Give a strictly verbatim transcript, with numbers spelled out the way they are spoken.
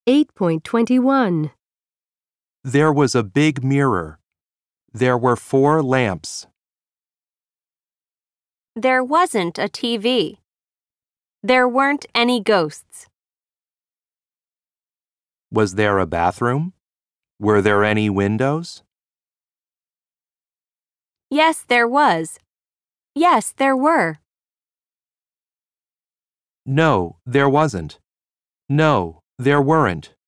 eight point two one. There was a big mirror. There were four lamps. There wasn't a T V. There weren't any ghosts. Was there a bathroom? Were there any windows? Yes, there was. Yes, there were. No, there wasn't. No, there weren't.